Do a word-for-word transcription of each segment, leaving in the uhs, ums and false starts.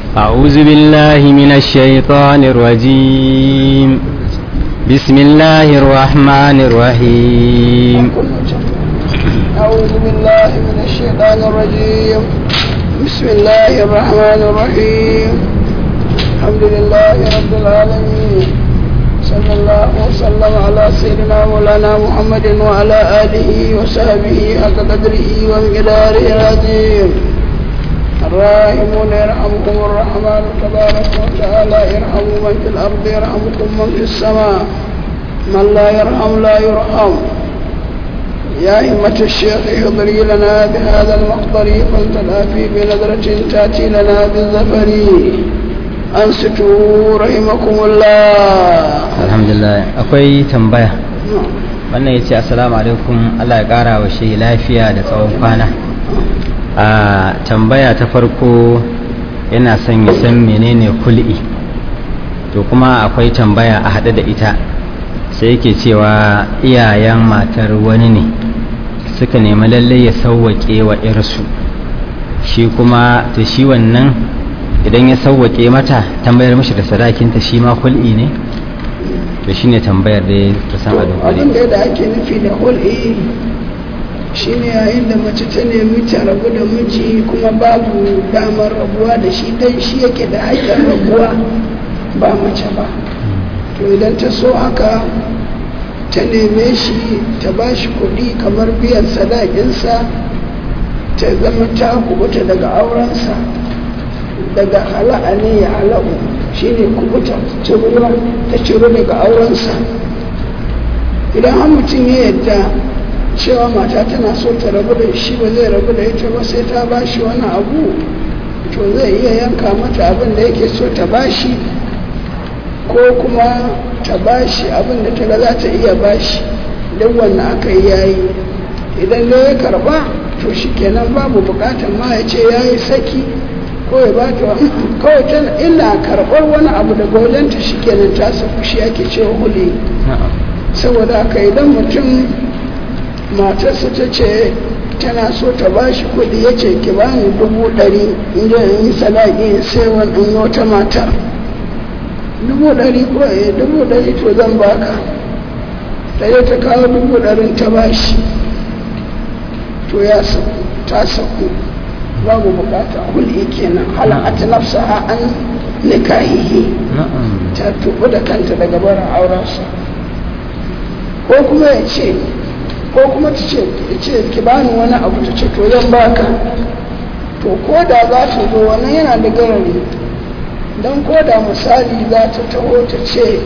أعوذ بالله من الشيطان الرجيم بسم الله الرحمن الرحيم أعوذ بالله من الشيطان الرجيم بسم الله الرحمن الرحيم الحمد لله رب العالمين صلى الله وسلم على سيدنا مولانا محمد وعلى آله وصحبه حق قدره ومقداره العظيم الراحمون يرحمكم الرحمن تبارك وتعالى يرحم من في الأرض يرحمكم من في السماء من لا يرحم لا يرحم يا همة الشيخ احضري لنا بهذا المقدر فلتلافي بنظرة تأتي لنا بالظفر أنصتوا رحمكم الله. الحمد لله. أخوي تنبيه wannan ya ce assalamu alaikum, Allah ya ƙara wa shi lafiya da tsawon kwana. A tambaya ta farko yana son ya san menene kul'i, to kuma akwai tambaya a haɗe da ita, sai yake cewa iyayen matar wani ne suka nemi lalle ya sauwaƙe wa irsu, shi kuma ta shi wannan idan ya sauwaƙe mata tambayar mishi da sadakinta shi ma kul'i ne, to shine tambayar da ya san a dukkule. Abin da ake nufi da kul'i shine yayin da mace ta nemi ta rabu da miji kuma babu damar rabuwa da shi dan shi yake da haƙƙin rabuwa ba mace ba, to idan ta so haka ta neme shi ta ba shi kuɗi kamar biyan sadakinsa, ta zama ta kubuta daga aurensa, daga hala'a ne ya hala'u shi ne kubuta ta ciro daga aurensa. Idan har mutum ya yadda cewa mata tana so ta rabu da shi ba zai rabu da ita ba sai ta ba shi wani abu, to zai iya yanka mata abin da yake so ta ba shi, ko kuma ta ba shi abin da ta ga za ta iya ba shi, duk wannan aka yi yayi. Idan da ya karba to shi kenan babu bukatar ma ya ce ya yi saki ko ya ba ta kawai tana illa karɓar wani abu daga wajenta shi kenan ta saku, shi ake cewa huli. Saboda haka idan mutum matarsa ta ce tana so ta ba shi kuɗi, ya ce ki ba ni dubu ɗari in je in yi sadaki in sai wani in wata matar, dubu ɗari ko eh dubu ɗari to zan baka, ta yi ta kawo dubu ɗarin ta ba shi, to ya saku ta saku, babu bukata hul'i kenan. hala'at nafsaha an nikahihi, ta tubu da kanta daga barin aurensa. Ko kuma ya ce ko kuma ta ce ki bani wani abu, ta ce to zan baka, to ko da za ta zo wannan yana da garari, don ko da misali za ta taho ta ce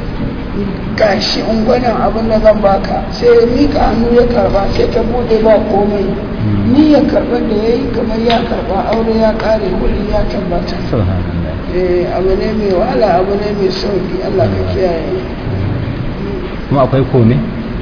gashi ungwanin abin da zan baka, sai ya mika hannu ya karba, sai ta bude ba komai, ni ya karba da ya yi kamar ya karba, aure ya kare, kudi ya tabbata. eh abu ne mai wahala, abu ne mai sauki, Allah ka kiyaye. Kuma akwai kome?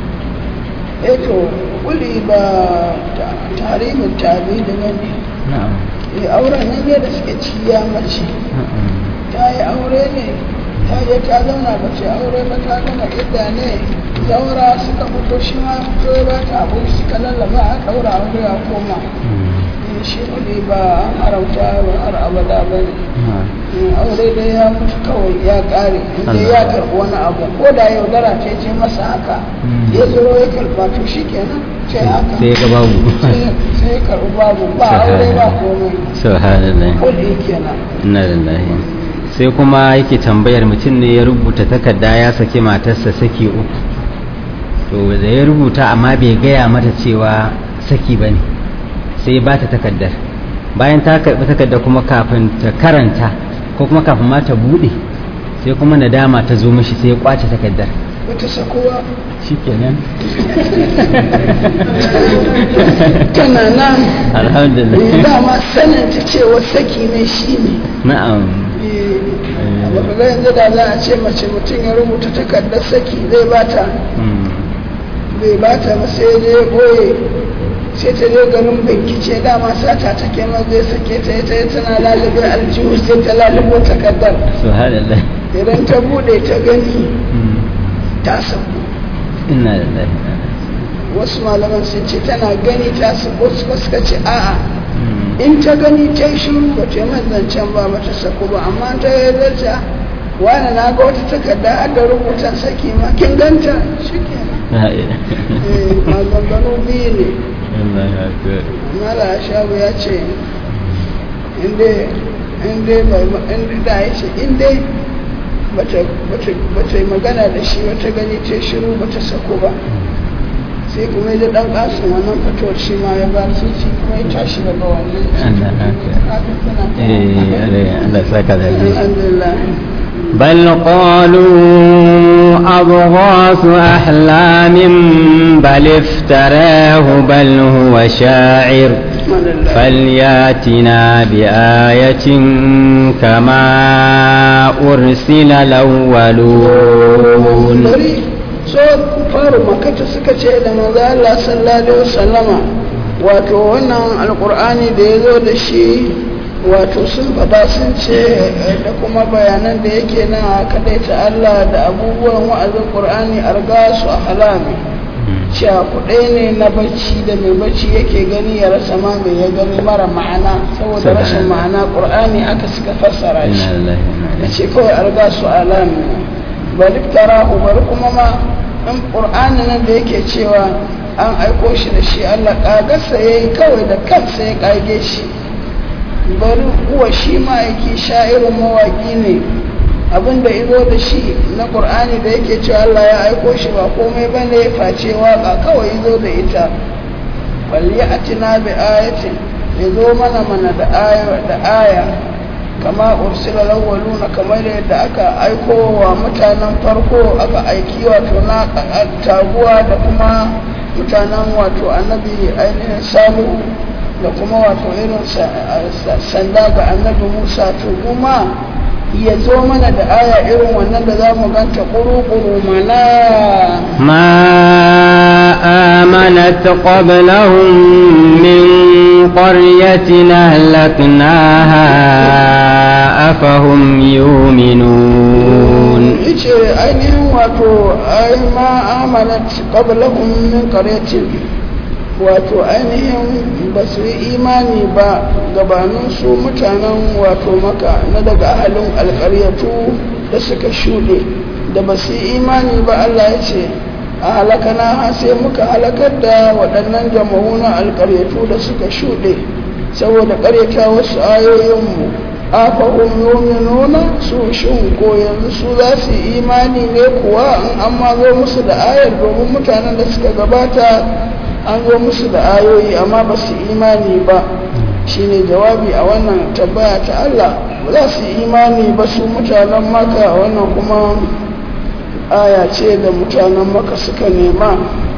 eh to kuli ba tarihin tabi da nan ne, auren nan ne da suke ciya mace, ta yi aure ne, ta je ta zauna ba ce aure ba, ta gama idda ne, zaura suka fito, shi ma fito ya ba ta abu, suka lallaba a ɗaura aure a koma. Shi kuli ba haramta ba har abada ba ne, aure dai ya mutu kawai ya ƙare, inda ya karɓi wani abu, ko da yaudara ta ce masa haka ya zuro ya karɓa, to shi kenan sai haka sai ga babu sai karɓi babu, ba aure ba komai. Subhanallah. Kuli kenan. Inna lillahi. Sai kuma yake tambayar mutum ne ya rubuta takarda ya saki matarsa saki uku, to da ya rubuta amma bai gaya mata cewa saki bane, sai ba ta takardar, bayan ta karɓi takardar kuma kafin ta karanta ko kuma kafin ma ta buɗe, sai kuma nadama ta zo mishi, sai ya kwace takardar. Wata sakowa shi kenan tana nan. Alhamdulillah. Dama sanin ta cewa saki ne shi ne. Na'am. Baka ga yanzu da za a ce mace mutum ya rubuta takardar saki zai bata, bai bata ba sai ya boye, sai ta je garin bincike, dama sata ta kema zai sake ta, ita ya tana lalube aljihu, sai ta lalubo takardar. Subhanallah. Idan ta bude ta gani ta sabu. Inna lillahi. Wasu malaman sun ce tana gani ta sabu, suka suka ce a'a in ta gani ta yi shiru ba ta yi zancen ba ba ta saku ba amma ta yi zarta wani na ga wata takarda har da rubutan saki ma kin ganta shi ke maganganu biyu ne mala shabu ya ce inda da ya ce inda ba ta yi magana da shi wata gani ta shiru ba ta sako ba sai kuma ya dan kasin wannan fitowar shi ma ya ba su ci kuma ya tashi daga wannan Allah saka da alhamdulillah بل قالوا أضغاث أحلام بل افتراه بل هو شاعر فلياتنا بآية كما أرسل الأولون faru makata suka ce da manzo Allah sallallahu alaihi wasallama wato wannan alqur'ani da yazo da shi wato sun faɗa sun ce da kuma bayanan da yake na kadaita Allah da abubuwan wa'azin qur'ani argasu ahlami cewa kuɗai ne na bacci da mai bacci yake gani ya rasa ma mai ya gani mara ma'ana saboda rashin ma'ana qur'ani aka suka fassara shi da ce kawai argasu ahlami bal iftarahu bar kuma ma in ƙur'ani nan da yake cewa an aiko shi da shi Allah ƙagarsa ya yi kawai da kansa ya ƙage shi bari kuwa shi ma'aiki sha'irin mawaƙi ne abinda izo da shi na ƙur'ani da yake cewa Allah ya aiko shi ba komai ba ne face waƙa kawai izo da ita balli a tina bi ayatin ya zo mana mana da aya kama ursila lawwaluna kamar yadda aka aiko wa mutanen farko aka aiki wato na taguwa da kuma mutanen wato annabi ainihin salu da kuma wato irin sanda ga annabi musa to kuma ya zo mana da aya irin wannan da za mu ganta ƙuru-ƙuru mana ma amanat qablahum min qaryatin ahlaknaha afahum yu'minun yace ainihin wato ai ma amanat qablahum min qaryatin wato ainihin ba su yi imani ba gabanin su mutanen wato maka na daga ahalin alƙaryatu da suka shuɗe da ba su yi imani ba Allah ya ce a halakana sai muka halakar da waɗannan jama'u na alƙaryatu da suka shuɗe saboda ƙaryata wasu ayoyinmu afahum yu'minuna su shin ko yanzu su za su yi imani ne kuwa in an ma zo musu da ayar domin mutanen da suka gabata an zo musu da ayoyi amma ba su imani ba shine jawabi a wannan tabbaya ta Allah ba za su imani ba su mutanen maka wannan kuma aya ce da mutanen maka suka nema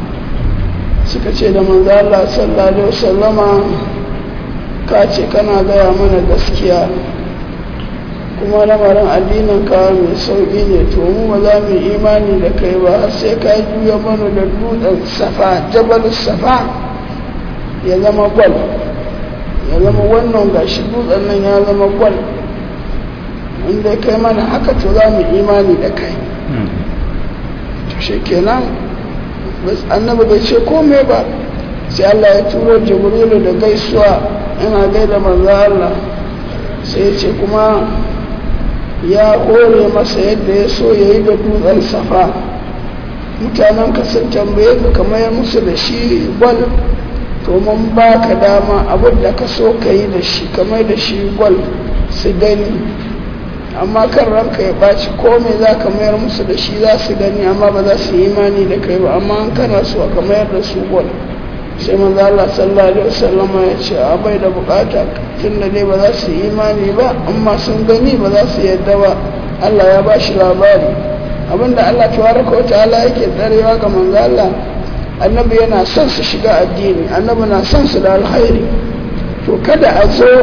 suka ce da manzo Allah sallallahu alaihi wasallama ka ce kana gaya mana gaskiya kuma lamarin addinin ka mai sauƙi ne to mu ba za mu imani da kai ba har sai ka juya mana da dutsen safa jabal safa ya zama gwal ya zama wannan gashi dutsen nan ya zama gwal inda kai mana haka to za mu imani da kai to shi kenan annabi bai ce komai ba sai Allah ya turo jibrilu da gaisuwa yana gaida manzo Allah sai ya ce kuma ya kore masa yadda ya so ya yi da dutsen safa mutanen ka sun tambaye ka kamar musu da shi gwal to mun ba ka dama abin da ka so ka yi da shi kamar da shi gwal su gani amma kan ranka ya ɓaci komai za ka mayar musu da shi za su gani amma ba za su yi imani da kai ba amma an kana so ka mayar da su gwal sai manzo Allah sallallahu alaihi wasallam ya ce a bai da bukata tunda dai ba za su yi imani ba amma sun gani ba za su yadda ba Allah ya bashi labari abinda Allah tabaraka wa ta'ala yake tsarewa ga manzo Allah annabi yana son su shiga addini annabi na son su da alkhairi to kada a zo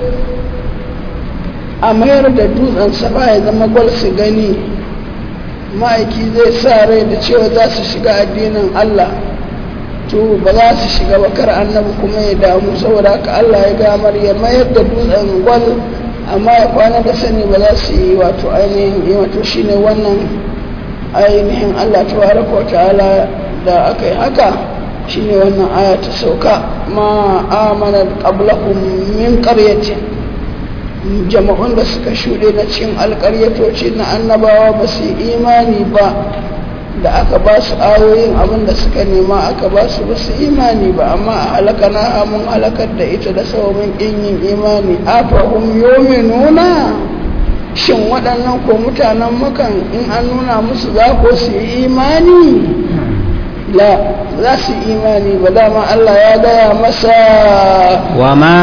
a mayar da dutsen safa ya zama gwal su gani ma'aiki zai sa rai da cewa za su shiga addinin Allah to ba za su shiga bakar annabi kuma ya damu saboda haka Allah ya gamar ya mayar da dutsen gwal amma ya kwana da sani ba za su yi wato ainihin yi wato shine wannan ainihin Allah tabaraka wa ta'ala da aka yi haka shine wannan aya ta sauka ma amana qablahum min qaryatin jama'un da suka shuɗe na cikin alƙaryatoci na annabawa ba su imani ba da aka ba su ayoyin abin da suka nema aka ba su ba su imani ba amma a halakana mun halakar da ita da sababin ƙin yin imani afahum yuminuna shin waɗannan ko mutanen makan in an nuna musu za ko su yi imani la za su imani ba dama Allah ya gaya masa wa ma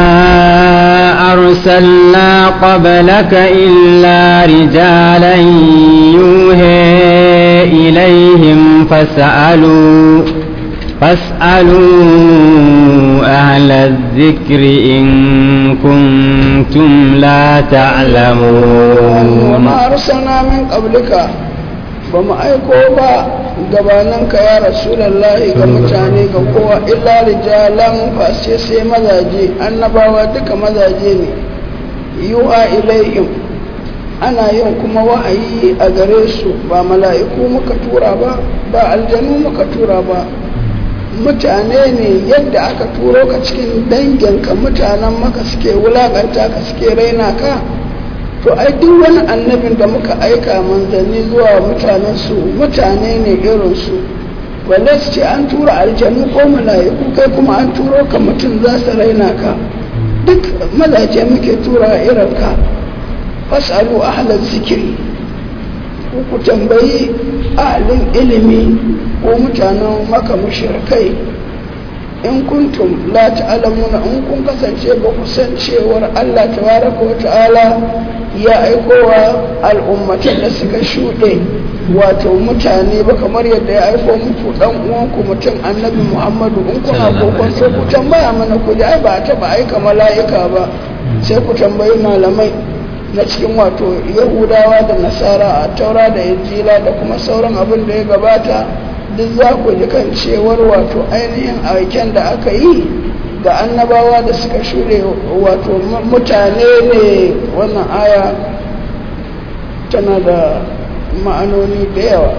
arsalna qablaka illa rijalan yuha ilayhim fas'alu fas'alu ahla adh-dhikri in kuntum la ta'lamun. wa ma arsalna min qablika ba mu aiko ba gabaninka ya rasulallahi ga mutane ga kowa illa rijalan fashe sai mazaje annabawa duka mazaje ne yuha ilaihim ana yin kuma wa'ayi a gare su ba mala'iku muka tura ba ba aljanu muka tura ba mutane ne yadda aka turo ka cikin danginka mutanen maka suke wulakanta ka suke raina ka to ai duk wani annabin da muka aika manzanni zuwa mutanen su mutane ne irin su wanda su ce an tura aljanu ko mala'iku kai kuma an turo ka mutum za su raina ka duk mazaje muke tura irin ka fasalu ahlal zikiri ku tambayi ahlin ilimi ko mutanen maka mushrikai in kuntum la ta'lamuna in kun kasance ba ku san cewar Allah tabaraka wa ta'ala ya aikowa al'ummatan da suka shuɗe wato mutane ba kamar yadda ya aiko muku dan uwanku mutum annabi Muhammadu in kuna kokon sai ku tambaya mana ku ji ai ba ta ba aika mala'ika ba sai ku tambayi malamai na cikin wato Yahudawa da Nasara a Taura da Injila da kuma sauran abin da ya gabata duk za ku ji kan cewar wato ainihin aiken da aka yi ga annabawa da suka shure wato mutane ne. wannan aya tana da ma'anoni da yawa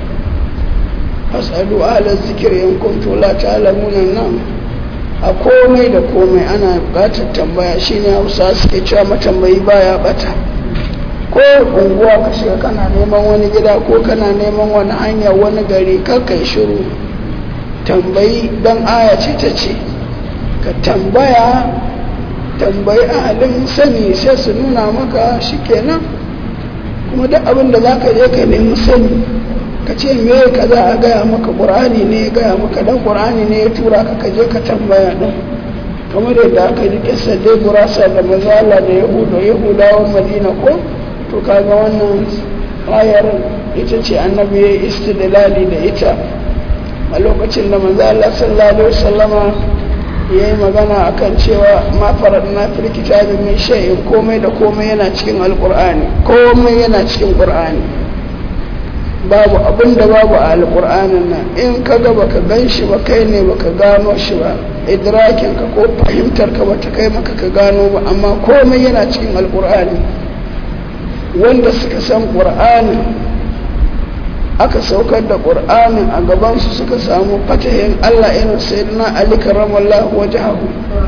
fasalu ala zikiri in kuntum la ta'lamun nan a komai da komai ana bukatar tambaya shine Hausa suke cewa matambayi baya bata ko unguwa ka shiga kana neman wani gida ko kana neman wani hanya wani gari kar kai shiru tambayi dan aya ce ta ce ka tambaya tambayi ahalin sani sai su nuna maka shikenan kuma duk abin da zaka je ka nemi sani ka ce me kaza a gaya maka qur'ani ne ya gaya maka dan qur'ani ne ya tura ka ka je ka tambaya din kamar yadda aka ji kissa dai burasa da manzo Allah da yahudu yahudawan Madina ko to kaga wannan ayar ita ce annabi ya istidlali da ita a lokacin da manzo Allah sallallahu alaihi wasallama yayi magana akan cewa ma faradna fil kitabi min shay'in komai da komai yana cikin alqur'ani komai yana cikin qur'ani babu abin da babu a alqur'anin nan in kaga baka ganshi ba kai ne baka gano shi ba idrakin ka ko fahimtar ka bata kai maka ka gano ba amma komai yana cikin alqur'ani wanda suka san ƙur'ani aka saukar da ƙur'anin a gabansu suka samu fatahin Allah irin sayyidina Ali karramallahu wajhahu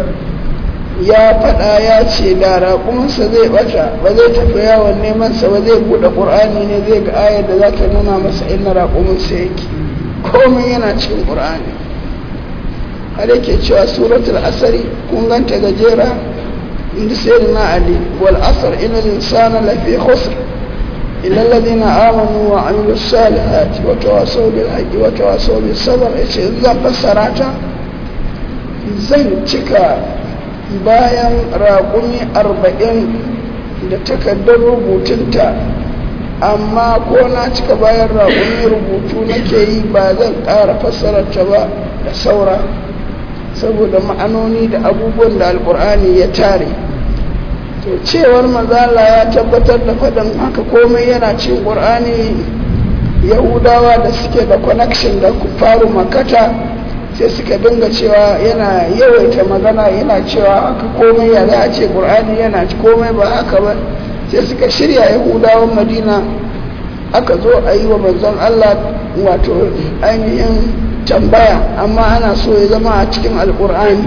ya faɗa ya ce da raƙuminsa zai bata ba zai tafi yawon neman sa ba zai buɗe ƙur'ani ne zai ga ayar da za ta nuna masa inna raƙuminsa yake komai yana cikin ƙur'ani har yake cewa suratul asri kun ganta gajera inda sayyidina Ali wal asr innal insana lafi khusr illa alladhina amanu wa amilus salihati wa tawasaw bil haqqi wa tawasaw bis sabr yace zan fassara ta zan cika bayan raƙumi arba'in da takardar rubutunta amma ko na cika bayan raƙumi rubutu nake yi ba zan ƙara fassararta ba da saura saboda ma'anoni da abubuwan da alkur'ani ya tare to cewar mazala ya tabbatar da faɗin haka komai yana cin ƙur'ani yahudawa da suke da connection da faru makata sai suka dinga cewa yana yawaita magana yana cewa haka komai ya za a ce ƙur'ani yana ci komai ba haka ba sai suka shirya yahudawan madina aka zo a yi wa manzon Allah wato ainihin tambaya amma ana so ya zama a cikin alkur'ani.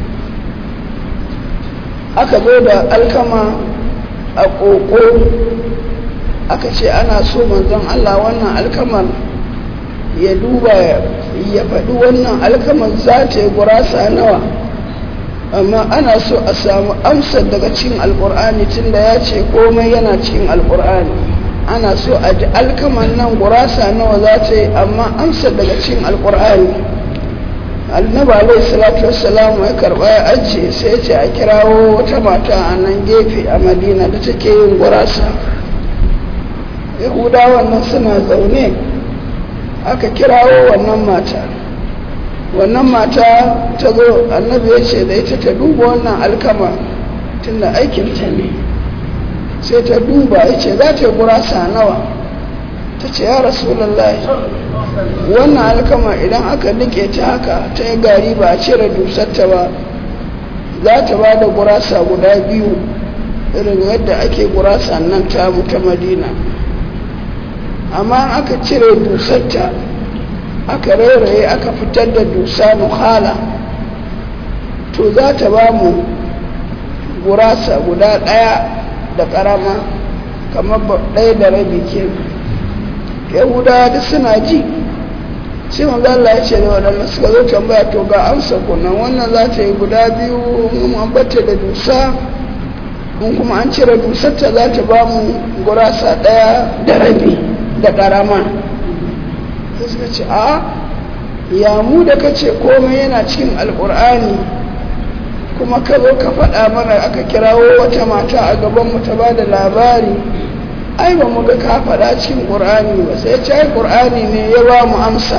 Aka zo da alkama a ƙoƙo aka ce ana so manzon Allah wannan alkamar ya duba ya faɗi wannan alkamar za ta yi gurasa nawa, amma ana so a samu amsar daga cikin alkur'ani tunda ya ce komai yana cikin alkur'ani. Ana so a ji alkamar nan gurasa nawa za ta yi, amma amsar daga cikin alkur'ani. Annabi alaihi salatu wassalam ya karba ya ajiye, sai ce a kirawo wata mata a nan gefe a Madina da take yin gurasa. Yahudawan nan suna zaune, aka kirawo wannan mata. Wannan mata ta zo, annabi ya ce da ita ta duba wannan alkama tunda aikinta ne. Sai ta duba ya ce za ta yi gurasa nawa. Ta ce ya Rasulallah, wannan alkama idan aka nike ta haka ta yi gari ba a cire dusarta ba, za ta ba da gurasa guda biyu irin yadda ake gurasa nan ta ta Madina. Amma aka cire dusarta aka rairaye aka fitar da dusa nuhala, to za ta ba mu gurasa guda ɗaya da ƙarama kamar ɗaya da rabi kenan. Yahudawa duk suna ji, sai manzo Allah ya ce da waɗanda suka zo tambaya, to ga amsa kunan wannan za ta yi guda biyu, mun ambata da dusa, mun kuma an cire dusarta za ta ba mu gurasa ɗaya da rabi da ƙarama. Sai suka ce a ya mu da kace komai yana cikin alƙur'ani kuma ka zo ka faɗa mana aka kirawo wata mata a gaban mu ta ba da labari, ai ba mu ga ka faɗa cikin ƙur'ani ba. Sai ce ai ƙur'ani ne ya ba mu amsa,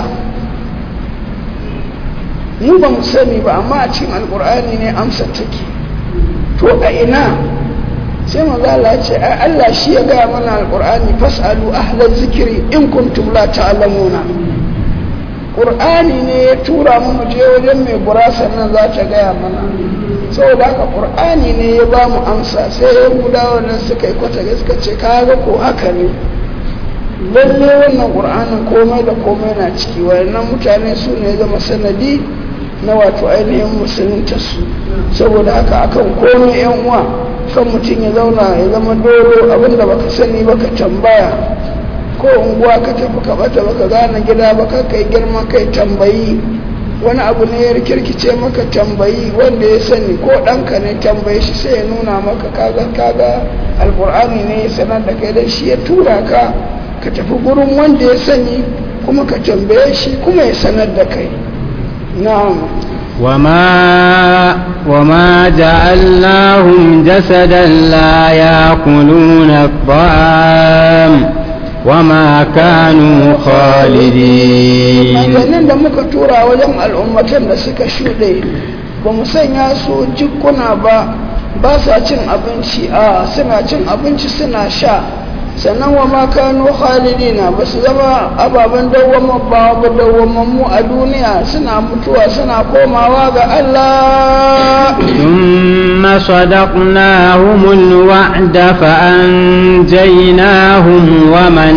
mu ba mu sani ba, amma a cikin alƙur'ani ne amsa take. To a ina? Sai manzo Allah ya ce ai Allah shi ya ga mana alƙur'ani, fasalu ahlaz zikri in kuntum la ta'lamuna. Ƙur'ani ne ya tura mu mu je wajen mai gurasa nan za ta gaya mana. Saboda haka ƙur'ani ne ya ba mu amsa. Sai Yahudawa nan suka yi kwata suka ce kaga ko haka ne, lalle wannan ƙur'anin komai da komai na ciki. Wayannan mutane su ne zama sanadi na wato ainihin musulunta su. Saboda haka akan komai yan uwa, kan mutum ya zauna ya zama doro, abinda baka sani baka tambaya, ko unguwa ka tafi ka bata baka gane gida baka kai girma kai tambayi, wani abu ne ya rikirkice maka tambayi wanda ya sani, ko ɗanka ne tambaye shi sai ya nuna maka kaga kaga alƙur'ani ne ya sanar da kai, dan shi ya tura ka ka tafi gurin wanda ya sani kuma ka tambaye shi kuma ya sanar da kai. na'am. وما وما جعلناهم جسدا لا يأكلون الطعام وما كانوا خالدين. nan da muka tura wajen al'ummatan da suka shuɗe ba mu sanya su jikuna ba, ba sa cin abinci, a suna cin abinci suna sha, sannan wa ma kanu khalidina, ba su zama ababen dawwama ba ba dawwamammu a duniya, suna mutuwa suna komawa ga Allah. thumma sadaqnahumul wa'da fa anjaynahum wa man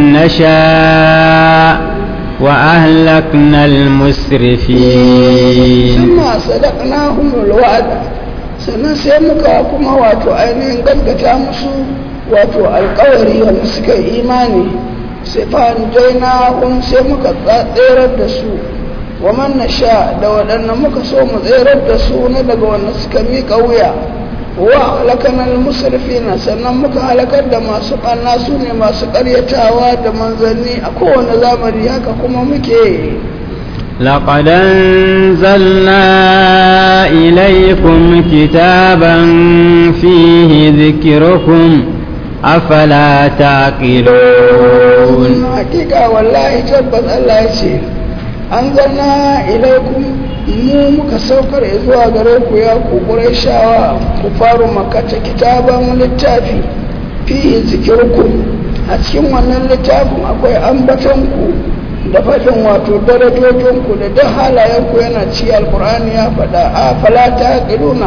nasha wa ahlakna al-musrifin. thumma sadaqnahumul wa'da, sannan sai muka kuma wato ainihin gaggata musu wato alkawari wanda suka imani, sai fa'an jaina kun sai muka tserar da su, wa man nasha da waɗanda muka so mu tserar da su na daga wanda suka miƙa wuya, wa halakana al-musrifina, sannan muka halakar da masu ɓanna su ne masu ƙaryatawa da manzanni a kowane zamani, haka kuma muke. لقد أنزلنا إليكم كتابا فيه ذكركم أفلا تعقلون. حقيقة والله تبت الله يسير أنزلنا إليكم mu muka saukar zuwa gare ku ya ku Qurayshawa ku faru Makka kitaban littafi fihi zikrukum, a cikin wannan littafin akwai ambaton ku da fadin wato darajojin ku da duk halayen ku yana ci alqur'ani ya fada a fala taqiluna,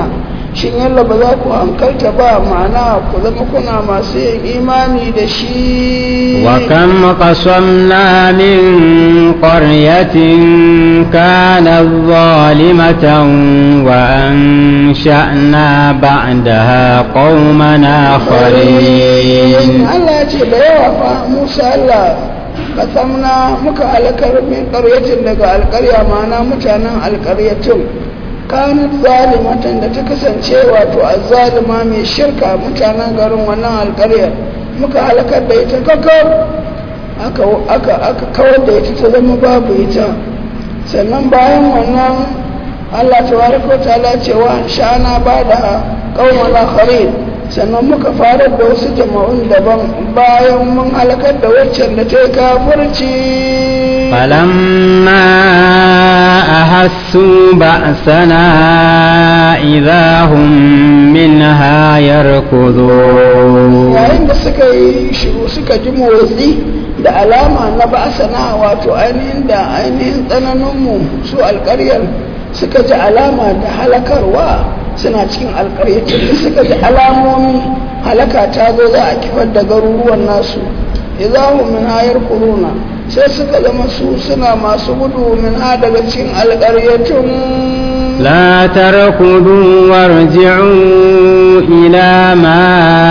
shin yalla ba za ku hankalta ba ma'ana ku zama kuna masu yin imani da shi wa kam qasamna min qaryatin kanat zalimatan wa ansha'na ba'daha qauman akharin Allah ce da yawa fa Musa Allah qasamna muka halakar min qaryatin daga alƙarya ma'ana mutanen alƙaryatun kanat zalimatan da ta kasance wato azzalima mai shirka mutanen garin wannan alƙaryar muka halakar da ita kakar aka aka aka kawar da ita ta zama babu ita sannan bayan wannan Allah tabaraka ta'ala ce wa sha'ana bada qauman akharin sannan muka fara da wasu jama'un daban bayan mun halakar da waccan da ta yi kafirci فلما أحسوا بأسنا إذا هم منها يركضون yayin da suka yi shiru suka ji motsi da alama na ba'asana wato ainihin da ainihin tsananinmu su alƙaryar suka ji alama da halakarwa suna cikin alƙaryar suka ji alamomi halaka ta zo za a kifar da garuruwan nasu idan min hayar kuruna sai suka zama su suna masu gudu min ha daga cikin alƙaryatun لا تركضوا وارجعوا إلى ما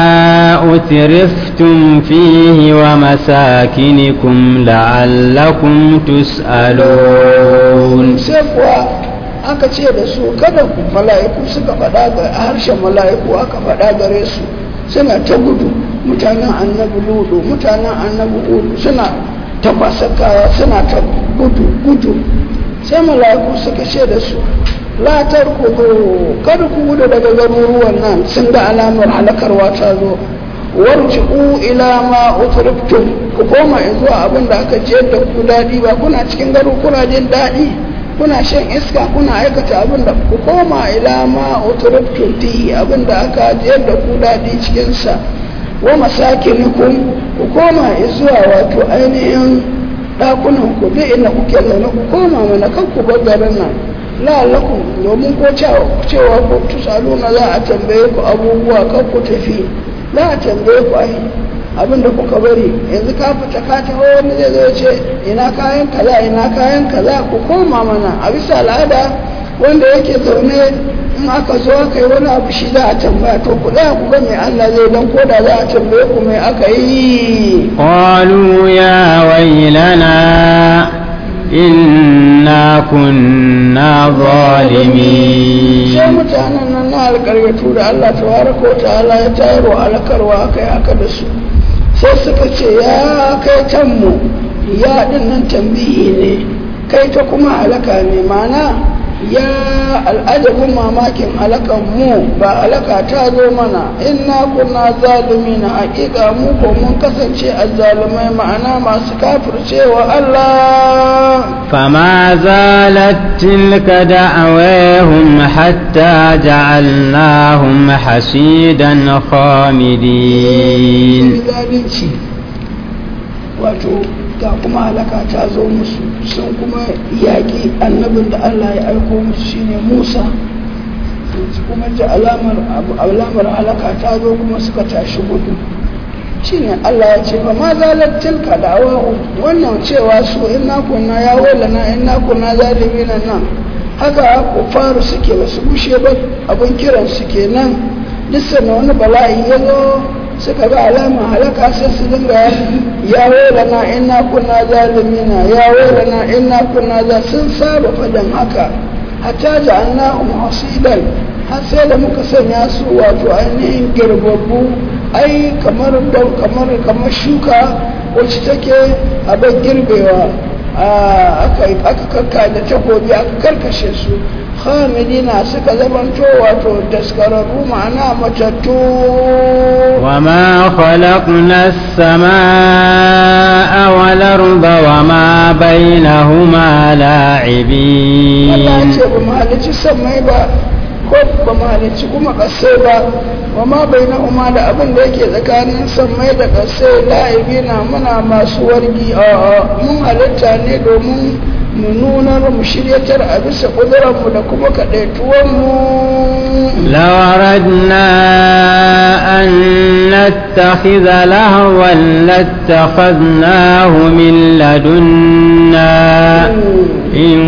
أترفتم فيه ومساكنكم لعلكم تسألون سيكوا aka ce da su kada ku mala'iku suka faɗa ga harshen mala'iku aka faɗa gare su suna ta gudu mutanen annabi ludu mutanen annabi udu suna ta kaya suna ta gudu gudu sai mala'iku suka ce da su latar ku kada ku gudu daga garuruwan nan sun ga alamar halakarwa ta zo warji'u ila ma utriftum ku koma zuwa abin da aka jiyar da ku daɗi ba kuna cikin garu kuna jin daɗi kuna shan iska kuna aikata abin da ku koma ila ma utriftum fihi abin da aka jiyar da ku daɗi cikin sa wa masakinikum ku koma zuwa wato ainihin ɗakunan ku duk inda kuke zaune ku koma mana kan ku bar garin nan la'allakum domin ko cewa ko tusaluna za a tambaye ku abubuwa kan ku tafi za a tambaye ku ai abinda kuka bari yanzu ka fita ka taho wani zai zo ce ina kayan kaza ina kayan kaza ku koma mana a bisa al'ada wanda yake zaune in aka zo aka yi wani abu shi za a tambaya to ku tsaya ku ga mai Allah zai dan koda za a tambaye ku mai aka yi qalu ya waylana inna kunna zalimin sai mutanen nan na alƙaryatu da Allah tabaraka wa ta'ala ya tayarwa alakarwa aka yi aka da su sai suka ce ya kai tanmu ya din nan tambihi ne kai ta kuma alaka ne mana ya al'adabin mamakin halakan mu ba alaka ta zo mana inna kunna zalimina haƙiƙa mu ko mun kasance azzalumai ma'ana masu kafircewa Allah fama zalat tilka da'awahum hatta ja'alnahum hasidan khamidin zalunci wato ga kuma halaka ta zo musu sun kuma yaƙi annabin da Allah ya aiko musu shine Musa kuma ji alamar alamar halaka ta zo kuma suka tashi gudu shine Allah ya ce fa ma zalat tilka da'awa wannan cewa su inna kunna ya wallana inna kunna zalimina nan haka kufaru suke basu bushe ba abun kiran su kenan duk sanan wani bala'i ya zo suka ga alama halaka sai su dinga ya wailana inna kunna zalimina ya wailana inna kunna za sun saba fadan haka hatta ja'alnahum hasidan har sai da muka sanya su wato ainihin girbabbu ai kamar kamar kamar shuka wacce take abin girbewa aka aka karka da takobi aka karkashe su khamidina suka zamanto wato daskararru ma'ana matattu وما خلقنا السماء والأرض وما بينهما لاعبين Allah ce ba mu halicci sammai ba ko ba mu halicci kuma kasai ba wa ma bainahuma da abin da yake tsakanin sammai da kasai la'ibina muna masu wargi a mun halitta ne domin mu nunar mu shiryatar a bisa ƙudurarmu da kuma kaɗaituwanmu. لو أردنا أن نتخذ لهوا لاتخذناه من لدنا إن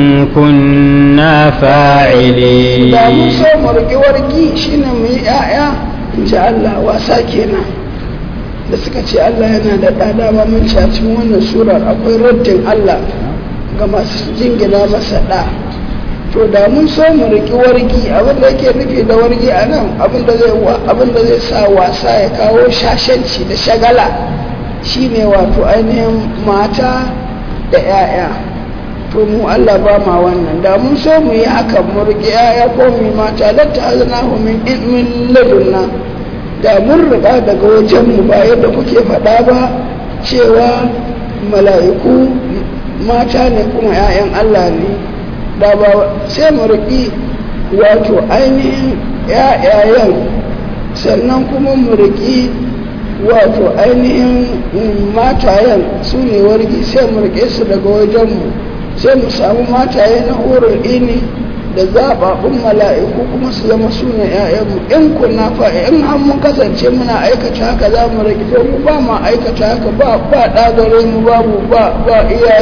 كنا فاعلين. da mun so mu riƙi wargi shine mu yi ƴaƴa in ji Allah wasa kenan da suka ce Allah yana da ɗa. Ba mun ci a cikin wannan surar akwai raddin Allah ga masu jingina masa ɗa. to da mun so mu riƙi wargi abin da yake nufi da wargi a nan abin da zai sa wasa ya kawo shashanci da shagala shine wato ainihin mata da 'ya'ya. to mu Allah ba ma wannan. da mun so mu yi haka mu riƙi 'ya'ya ko mu mata latta aznahu min ilmin ladunna da mun riƙa daga wajen mu ba yadda kuke faɗa ba cewa mala'iku mata ne kuma 'ya'yan Allah ne. da ba sai mu riƙi wato ainihin ƴaƴayen sannan kuma mu riƙi wato ainihin matayen su ne wargi sai mu riƙe su daga wajenmu sai mu samu mataye na horon ini da zaɓaɓɓun mala'iku kuma su zama su ne ƴaƴanmu. in kunna fa in har mun kasance muna aikata haka za mu riƙi to mu ba ma aikata haka ba ba ɗagare mu babu ba ba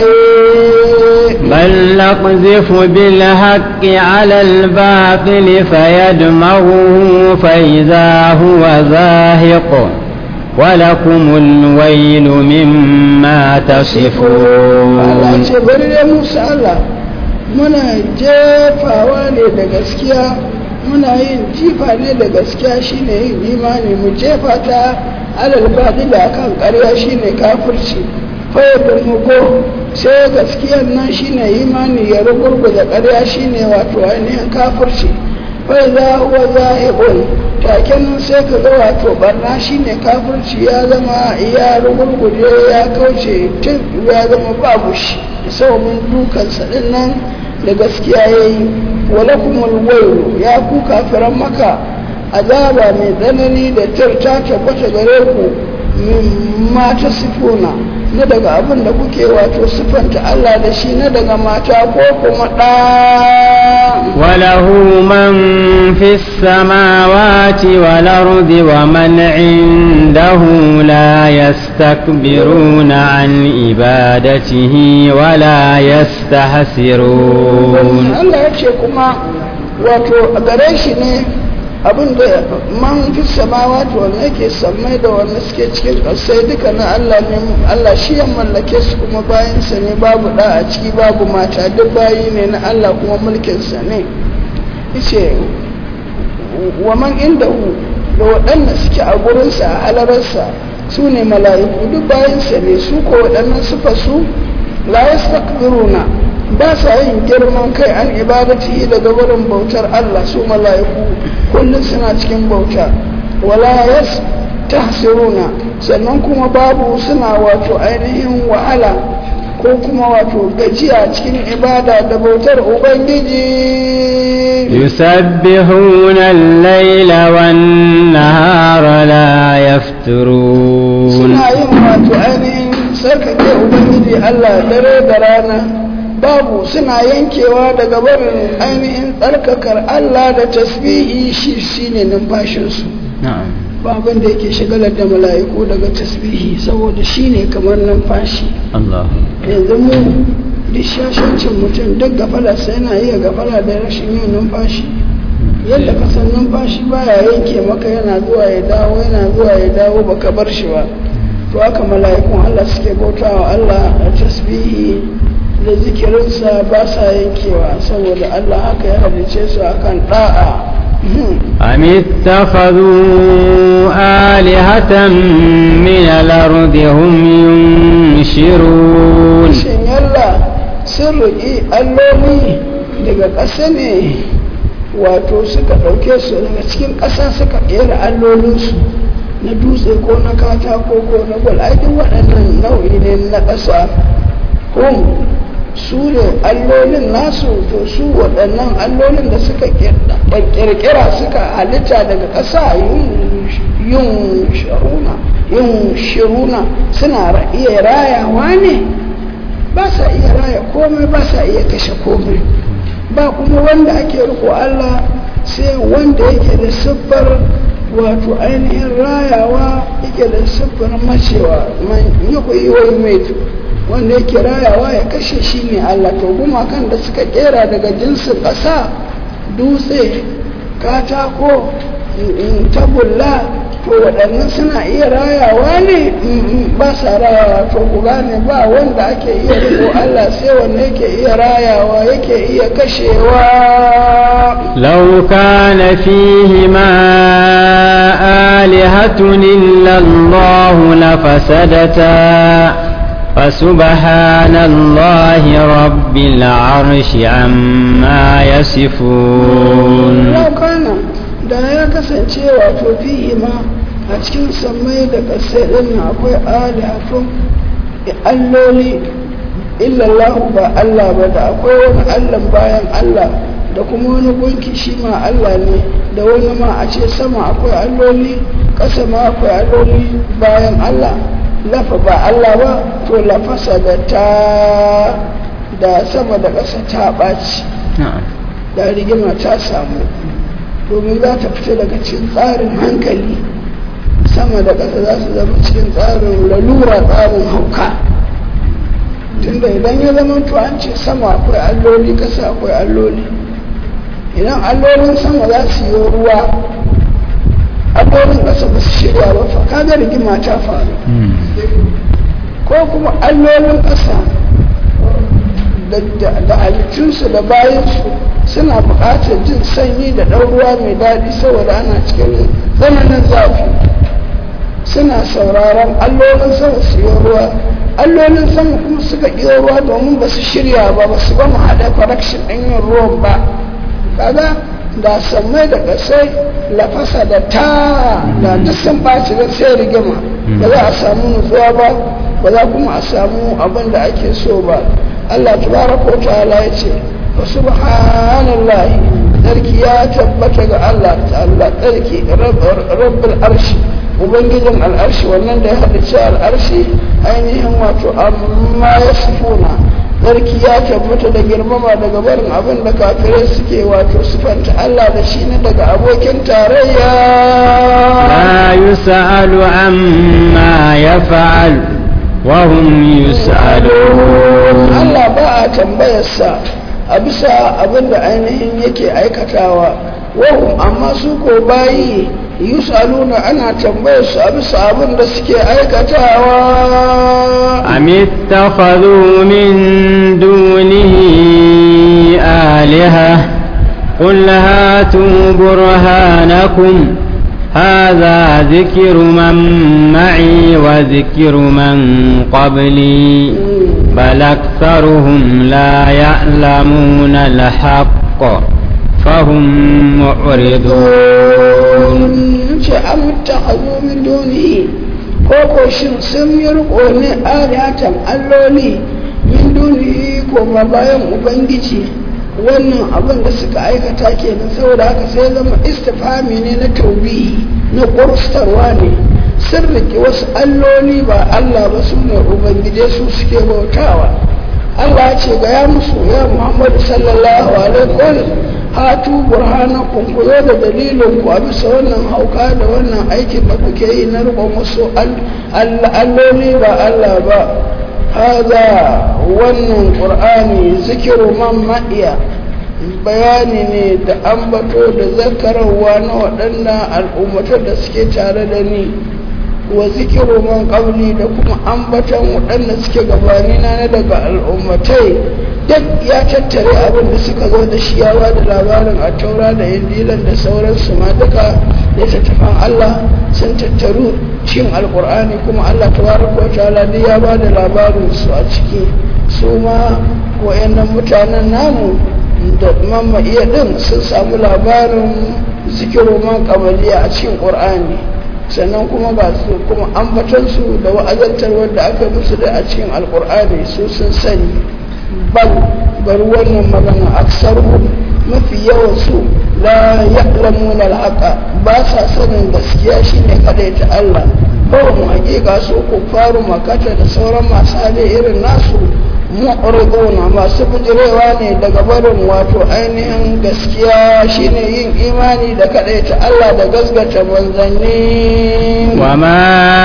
iyaye. بل نقذف بالحق على الباطل فيدمغه فإذا هو زاهق ولكم الويل مما تصفون. Allah ce bari dai Musa Allah muna jefawa ne da gaskiya muna yin jifa ne da gaskiya shine yin imani mu jefa ta alal badila kan ƙarya shine kafirci fayyadin mugo sai gaskiyar nan shine imani ya rugurguza ƙarya shine wato ainihin kafirci fai za huwa zahiqun taken sai ka ga wato barna shine kafirci ya zama ya rugurguje ya kauce tun ya zama babu shi sau mun dukan sa nan da gaskiya yayi walakumul wailu ya ku kafiran maka azaba mai tsanani da tirta tabbata gare ku mimma tasifuna na daga abin da kuke wato sifanta Allah da shi na daga mata ko kuma ɗa. walahu man fi samawati wal ardi wa man indahu la yastakbiruna an ibadatihi wa la yastahsirun. Allah ya ce kuma wato a gare shi ne abin da man fi samawati wanda yake sammai da wanda suke cikin ƙasai duka na Allah ne. Allah shi ya mallake su kuma bayansa ne babu da a ciki babu mata duk bayi ne na Allah kuma mulkinsa ne. yace wa man indahu da waɗanda suke a gurinsa a halararsa su ne mala'iku duk bayansa ne su ko waɗannan sufa su la yastakbiruna ba sa yin girman kai an ibadati daga wurin bautar Allah su mala'iku kullum suna cikin bauta wala yastahsiruna sannan kuma babu suna wato ainihin wahala ko kuma wato gajiya cikin ibada da bautar ubangiji. yusabbihuna al-laila wan-nahara la yafturun suna yin wato ainihin sarkake ubangiji Allah dare da rana babu suna yankewa daga barin ainihin tsarkakar Allah da tasbihi shi shine numfashinsu. babin da yake shigalar da mala'iku daga tasbihi saboda shine kamar numfashi. yanzu mu duk shashancin mutum duk gafala sai yana iya gafala da rashin yin numfashi yadda ka san numfashi baya yanke maka yana zuwa ya dawo yana zuwa ya dawo baka bar shi ba to haka mala'ikun Allah suke bautawa Allah da tasbihi da zikirinsa ba sa yankewa saboda Allah haka ya halice su akan da'a. أم اتخذوا آلهة من الأرض هم ينشرون shin yalla sun riƙi alloli daga ƙasa ne wato suka ɗauke su daga cikin ƙasa suka ƙera allolinsu na dutse ko na katako ko na gwal ai duk waɗannan nau'i ne na ƙasa hum su ne allolin nasu to su waɗannan allolin da suka ƙirƙira suka halitta daga ƙasa yin shiruna suna iya rayawa ne ba sa iya raya komai ba sa iya kashe komai ba kuma wanda ake riko Allah sai wanda yake da siffar wato ainihin rayawa yake da siffar macewa man yi kuyi wai mai wanda yake rayawa ya kashe shi ne Allah to gumakan da suka kera daga jinsin ƙasa dutse katako tagulla to waɗannan suna iya rayawa ne ba sa rayawa to ku gane ba wanda ake iya riko Allah sai wanda yake iya rayawa yake iya kashewa law kana fihi ma alihatun illa Allah la fasadata فسبحان الله رب العرش عما يصفون لو كان da ya kasance wato fihi ma a cikin sammai da ƙasai ɗin akwai alihatun alloli illallahu ba Allah ba da akwai wani Allah bayan Allah da kuma wani gunki shi ma Allah ne da wani ma a ce sama akwai alloli ƙasa ma akwai alloli bayan Allah lafa ba Allah ba to lafasa da ta da sama da ƙasa ta ɓaci da rigima ta samu domin za ta fita daga cikin tsarin hankali sama da ƙasa za su zama cikin tsarin lalura tsarin hauka tunda idan ya zama to an ce sama akwai alloli ƙasa akwai alloli idan allolin sama za su yi ruwa allolin ƙasa ba su shirya ba fa kaga rigima ta faru ko kuma allolin ƙasa da halittunsu da bayansu suna buƙatar jin sanyi da ɗan ruwa mai daɗi saboda ana cikin tsananin zafi suna sauraron allolin sama su yi ruwa allolin sama kuma suka ƙi ruwa domin ba su shirya ba ba su gama haɗa correction ɗin yin ruwan ba kaga da sammai da ƙasai lafasa da ta da duk sun ɓaci da sai rigima ba za a samu nutsuwa ba ba za kuma a samu abin da ake so ba Allah tabaraka wa ta'ala ya ce wa subhanallahi tsarki ya tabbata ga Allah ta'ala tsarki rabbul arshi ubangijin al'arshi wannan da ya haɗu al'arshi ainihin wato amma ya sifuna tsarki ya tabbata da girmama daga barin abin da kafirai suke wato sifanta Allah da shi ne daga abokin tarayya la yus'alu amma yaf'al wa hum yus'alun Allah ba a tambayarsa a bisa abin da ainihin yake aikatawa wahum amma su ko bayi yus'aluna ana tambayar su a bisa abin da suke aikatawa am ittakhadhu min dunihi alaha qul hatu burhanakum هذا ذكر من معي وذكر من قبلي بل أكثرهم لا يعلمون الحق فهم معرضون أم اتخذوا من دونه koko shin sun yi riko ne alihatan alloli min dunihi koma bayan ubangiji wannan abin da suka aikata kenan saboda haka sai zama istifhami ne na taubihi na ƙurstarwa ne sun rike wasu alloli ba Allah ba su ne ubangije su suke bautawa Allah ce ga ya musu ya Muhammadu sallallahu alaihi wa hatu burhanakum ku zo da dalilin ku a bisa wannan hauka da wannan aikin da kuke yi na riƙon wasu alloli ba Allah ba هذا wannan qur'ani zikiru man ma'iya bayani ne da ambato da zakararwa na waɗannan al'ummatar da suke tare da ni wa zikiru man qabli da kuma ambaton waɗanda suke gabani na daga al'ummatai duk ya tattare abin da suka zo da shi yawa da labarin a taura da injilan da sauransu ma duka littattafan Allah sun tattaru cikin alkur'ani kuma Allah tabaraka wa ta'ala ne ya ba da labarin su a ciki su ma wayannan mutanen namu da mamma iya din sun samu labarin zikiru man qabaliya a cikin qur'ani sannan kuma ga su kuma ambatan su da wa'azantar wanda aka musu da a cikin alkur'ani su sun sani bal bar wannan magana aksaruhum mafi yawan su la ya'lamuna al-haqa ba sa sanin gaskiya shine kadai ta Allah ko mu hakika su ku faru makata da sauran masu hali irin nasu mu'riduna masu bujirewa ne daga barin wato ainihin gaskiya shine yin imani da kadaita Allah da gasgata manzanni wa ma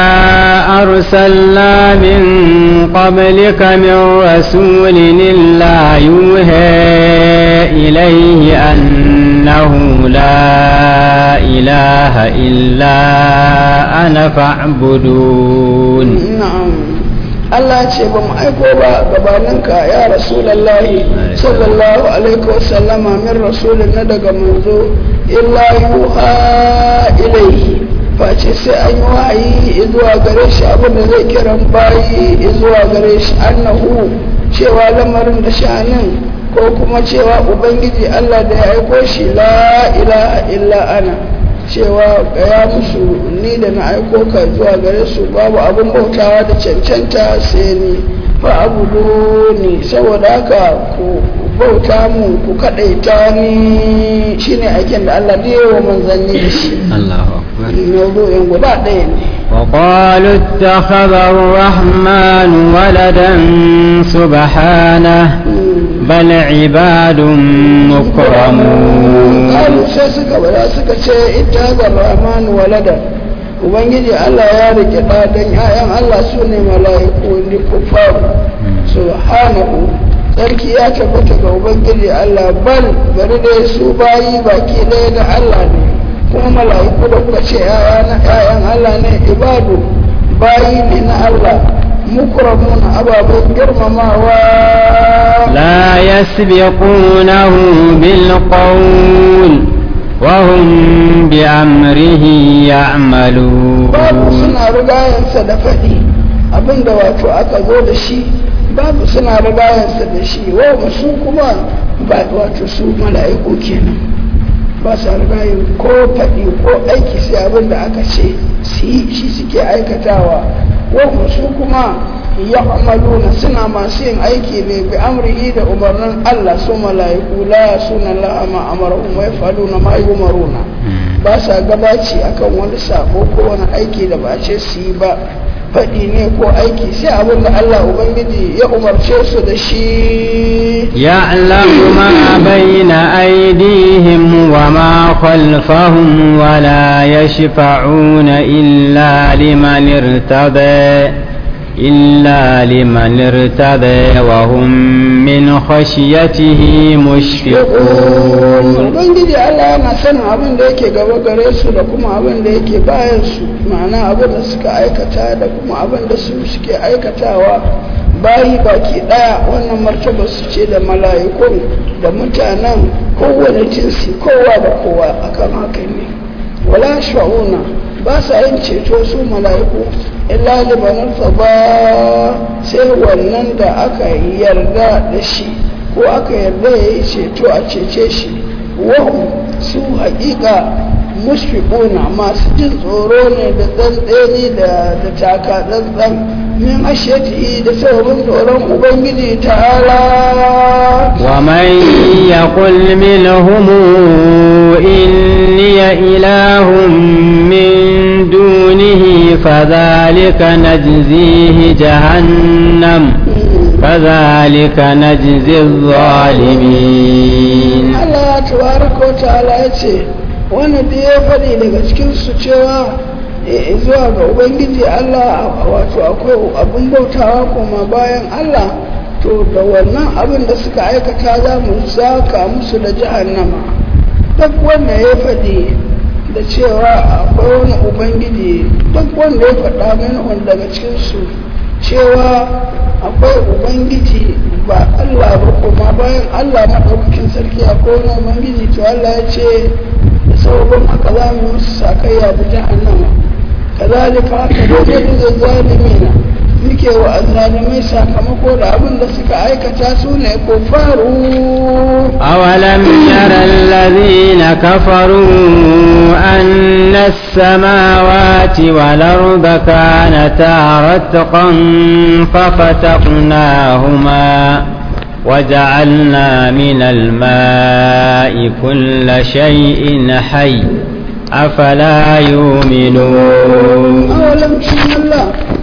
arsalna min qablika min rasulin illa yuha ilayhi annahu la ilaha illa ana fa'budun. na'am Allah ce ba mu aiko ba gabaninka ya rasulallahi sallallahu alaihi wasallama min rasulin na daga manzo illa yuha ilaihi face sai an yi wa'ayi zuwa gare shi abinda zai kiran bayi zuwa gare shi annahu cewa lamarin da sha'anin ko kuma cewa ubangiji Allah da ya aiko shi la ilaha illa ana cewa gaya musu ni da na aiko ka zuwa gare su babu abin bautawa da cancanta sai ni fa abudu ni saboda haka ku bauta mu ku kadaita ni shine aikin da Allah ya yi wa manzanni da shi Allahu akbar nau'in guda ɗaya ne وقالوا اتخذ الرحمن ولدا سبحانه بل عباد مكرمون قالوا سيسك ولا سكتشي اتخذ الرحمن ولدا ubangiji Allah ya rike ɗaɗan ‘ya'yan Allah su ne mala'iku ni kufaru subhanahu sarki ya tabbata ga ubangiji Allah bal bari dai su bayi baki ɗaya da Allah ne kuma mala'iku da kuka ce ‘ya'yan Allah ne ibadu bayi ne na Allah mukramuna ababen girmamawa la yasbiqunahu bil qawl وهم بأمره يعملون babu suna rigayensa da faɗi abinda wato aka zo da shi babu suna rigayensa da shi wa su kuma ba wato su mala'iku kenan ba sa rigayen ko faɗi ko aiki sai abinda aka ce su yi shi suke aikatawa wa su kuma ya amaluna suna masu yin aiki ne bi amrihi da umarnin Allah su mala'iku la suna la'ama amarahum wa yafaluna ma yumaruna ba sa gabaci akan wani sako ko wani aiki da ba ce su yi ba faɗi ne ko aiki sai abin da Allah ubangiji ya umarce su da shi ya'lamu ma bayna aydihim wa ma khalfahum wa la yashfa'una illa liman irtada إلا لمن ارتضى وهم من خشيته مشفقون ubangiji Allah yana sanin abin da yake gaba gare su da kuma abin da yake bayan su ma'ana abin da suka aikata da kuma abin da su suke aikatawa bayi baki daya wannan martaba su ce da mala'ikun da mutanen kowane jinsi kowa da kowa akan haka ne wala sha'una ba sa yin ceto su mala'iku illa limanin ba sai wannan da aka yarda da shi ko aka yarda ya yi ceto a cece shi wahu su haƙiƙa mushfiquna masu jin tsoro ne da tsantseni da da taka tsantsan min ashiyati da sababin tsoron ubangiji ta'ala wa man yaqul minhum inni ilahun min dunihi fadhalika najzihi jahannam fadhalika najzi adh-dhalimin Allah tabaraka wa ta'ala yace wanda da ya faɗi daga cikin su cewa zuwa ga ubangiji Allah wato akwai abin bautawa kuma bayan Allah to da wannan abin da suka aikata za mu saka musu da jahannama duk wanda ya faɗi da cewa akwai wani ubangiji duk wanda ya faɗa mana daga cikin su cewa akwai ubangiji ba Allah ba kuma bayan Allah maɗaukakin sarki akwai wani ubangiji to Allah ya ce da sababin haka za mu musu sakayya da jahannama kazalika haka dole da zalimina muke wa azzalimai sakamako da abin da suka aikata su ne kufaru awalam yara alladhina kafaru anna as-samawati wal arda kanata ratqan fafataqnahuma وجعلنا من الماء كل شيء حي أفلا يؤمنون أولم شاء الله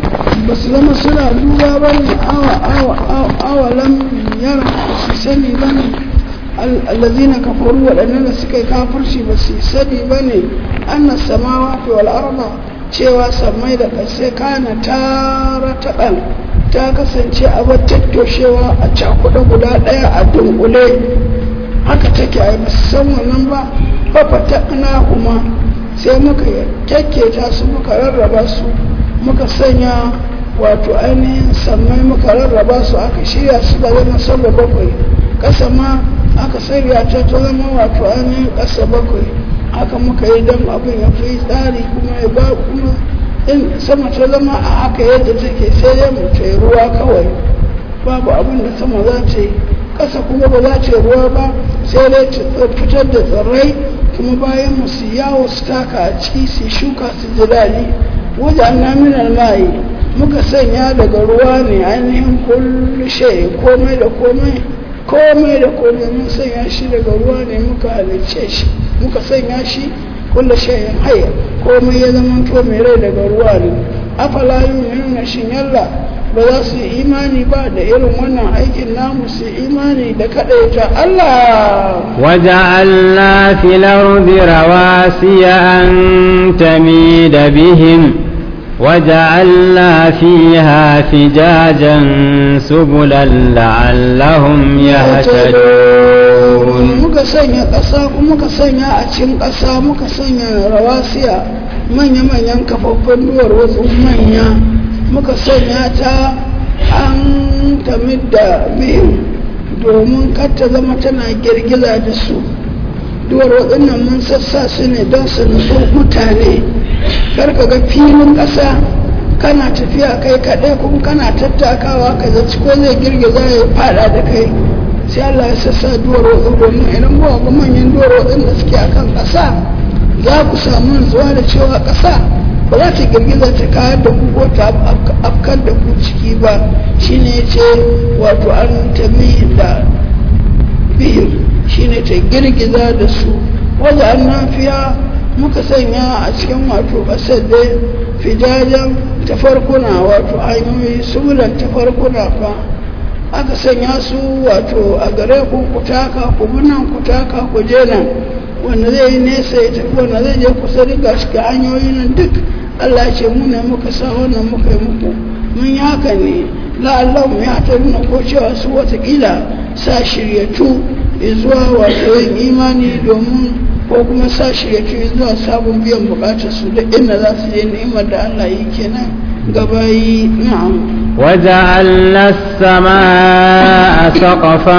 ba su zama suna duba ba ne awalam yara su sani ba ne allazina kafaru waɗannan da suka yi kafirci ba su sani ba ne annas samawa fi wal arda cewa samai da ƙasai kana tara taɗan ta kasance a tattoshewa a cakuɗa guda ɗaya a dunkule haka take a ba su san wannan ba fafata na kuma sai muka kyakketa su muka rarraba su muka sanya wato ainihin sammai muka rarraba su aka shirya su da zama sama bakwai ƙasa ma aka shirya ta ta zama wato ainihin ƙasa bakwai haka muka yi don abin ya fi tsari kuma ya ba kuma in sama ta zama a haka yadda take sai dai mu ta yi ruwa kawai babu abin da sama za ta yi ƙasa kuma ba za ta yi ruwa ba sai dai ta fitar da tsirrai kuma bayan mu su yawo su taka a ciki su shuka su ji daɗi wajen naminar mai muka sanya daga ruwa ne ainihin kullu shay komai da komai komai da komai mun sanya shi daga ruwa ne muka halice shi muka sanya shi kullu shayin hayya komai ya zama to mai rai daga ruwa ne afala yu'minuna shin yalla ba za su yi imani ba da irin wannan aikin namu su imani da kadaita Allah waja'alna fil ardi rawasiya an tamida bihim وجعلنا فيها فجاجا سبلا لعلهم يهتدون muka sanya ƙasa muka sanya a cikin ƙasa muka sanya rawasiya manya-manyan kafaffun duwar wasu manya muka sanya ta an tamidda biyu domin kar ta zama tana girgiza da su duwar waɗannan mun sassa su ne don su nutsu mutane karka ga filin ƙasa kana tafiya kai kaɗai kuma kana tattakawa ka zaci ko zai girgiza ya fada da kai sai Allah ya sassa duwar waɗin domin idan ba ga manyan duwar waɗin da suke a kan ƙasa za ku samu nutsuwa da cewa ƙasa ba za ta girgiza ta kayar da ku ko ta afkar da ku ciki ba shine ya ce wato an tami da bihim shine ta girgiza da su wajen an nafiya muka sanya a cikin wato ƙasar da fijajen tafarkuna wato hanyoyi sulan tafarkuna fa aka sanya su wato a gare ku kutaka ku bunan kutaka ku je nan wanda zai yi nesa ya tafi wanda zai je kusa riga shiga hanyoyi nan duk Allah ce mu ne muka sa wannan muka yi muku mun yi haka ne la'allah mu ya ta nuna ko cewa su watakila sa shiryatu zuwa wato yin imani domin ko kuma sa shiryatu zuwa sabon biyan bukatar su da inda za su je ni'imar da Allah yi kenan gabayi na'am وجعلنا السماء سقفا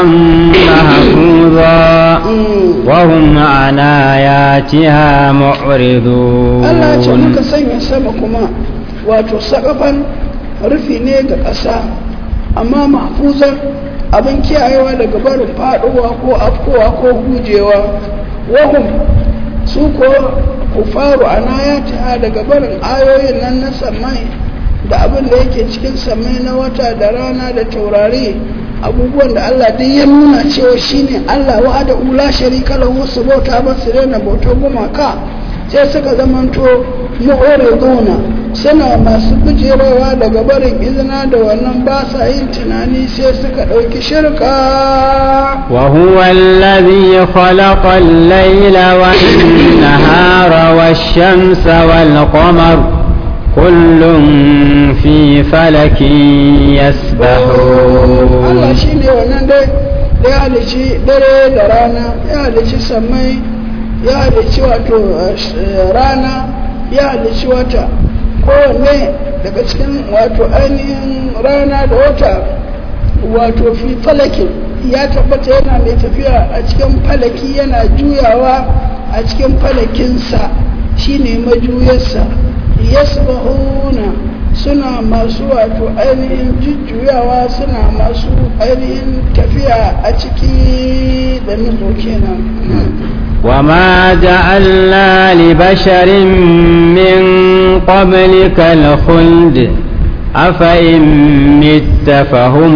محفوظا وهم عن آياتها معرضون Allah ce muka sanya sama kuma wato sakafan rufi ne ga ƙasa amma mahfuzan abin kiyayewa daga barin faɗuwa ko afkowa ko hujewa wahum su ko kufaru anayata daga barin ayoyin nan na samai da abin da yake cikin samai na wata da rana da taurari abubuwan da Allah duk ya nuna cewa shine Allah wa'ada ula sharika lahu su bauta ba su daina bautar gumaka sai suka zamanto mu'uriduna suna masu bijirewa daga barin izina da wannan ba sa yin tunani sai suka ɗauki shirka wa huwa alladhi khalaqa al-layla wan-nahara wash-shamsa wal-qamara kullum fi falakin yasbahun Allah shine wannan dai da ya halici dare da rana ya halici samai ya halici wato rana ya halici wata kowanne daga cikin wato ainihin rana da wata wato fi falakin ya tabbata yana mai tafiya a cikin falaki yana juyawa a cikin falakinsa shine majuyarsa yasbahuna suna masu wato ainihin jujjuyawa suna masu ainihin tafiya a ciki da nutso kenan وما جعلنا لبشر من قبلك الخلد أفإن مت فهم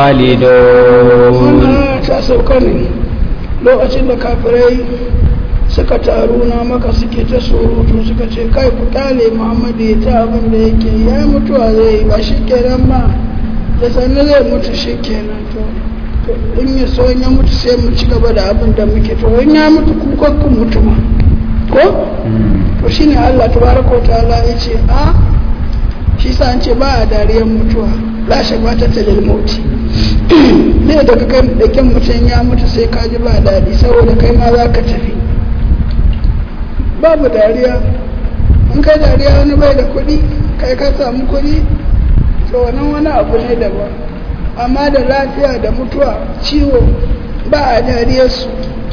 الخالدون ta sauka ne lokacin da kafirai suka taru na maka suke ta surutu suka ce kai ku kyale Muhammadu ya ta abin da yake ya mutuwa zai yi ba shi kenan ma da sannan zai mutu shi kenan to in ya so ya mutu sai mu ci gaba da abin da muke to in ya mutu ku kakku mutu ma ko to shine Allah tabaraka ta'ala ya ce a shi sa an ce ba a dariyar mutuwa la shabata ta lil mauti ne daga kan da kan mutum ya mutu sai ka ji ba dadi saboda kai ma za ka tafi babu dariya in kai dariya wani bai da kuɗi kai ka samu kuɗi to wannan wani abu ne daban amma da lafiya da mutuwa ciwo ba a dariyar su